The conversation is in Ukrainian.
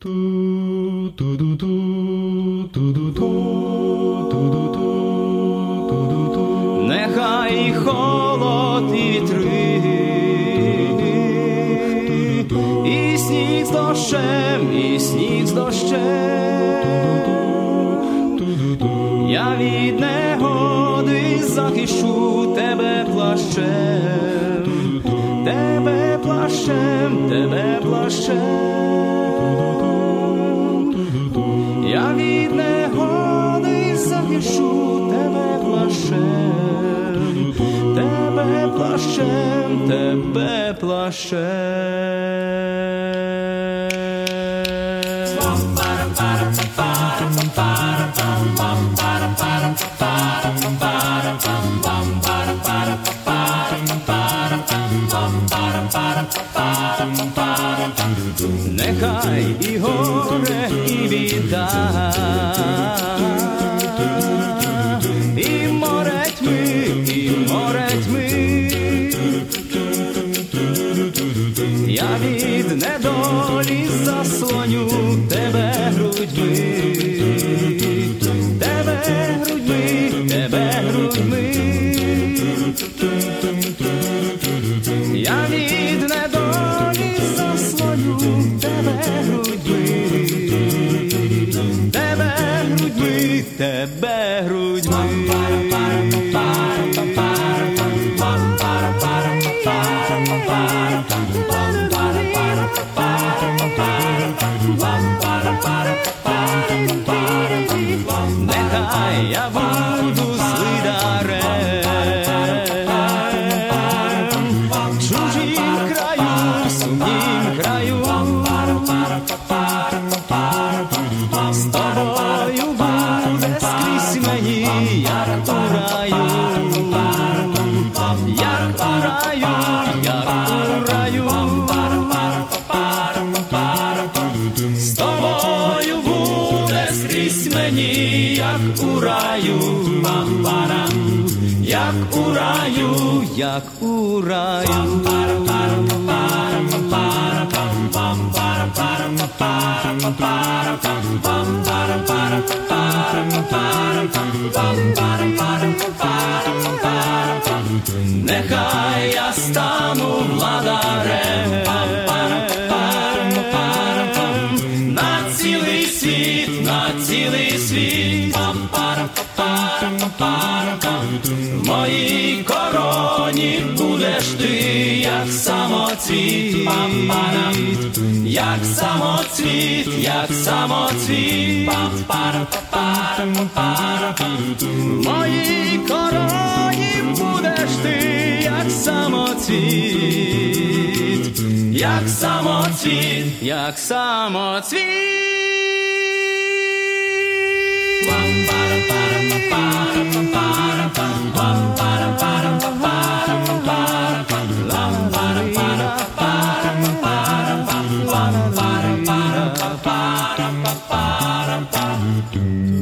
Нехай і холод, і вітри, і сніг з дощем, і сніг з дощем, я від негоди захищу тебе плащем, тебе плащем, тебе плащем. Я від негоди захищу тебе плащем, тебе плащем, тебе плащем. Нехай і горе, і біда, і море тьми, я від недолі заслоню тебе грудьми, тебе грудьми, тебе грудьми, я від недолі заслоню тебе грудьми, тебе грудьми, тебе грудьми. Нехай я буду злидарем в чужім краю, в сумнім краю, з тобою буде скрізь мені, як у раю, як у раю, як у раю. З тобою буде скрізь мені, як у раю, як у раю, як у раю. Нехай я стану владарем на цілий світ, на цілий світ. В моїй короні будеш ти, як самоцвіт, як самоцвіт, як самоцвіт. В моїй короні будеш ти, як самоцвіт, як самоцвіт, як самоцвіт. Dum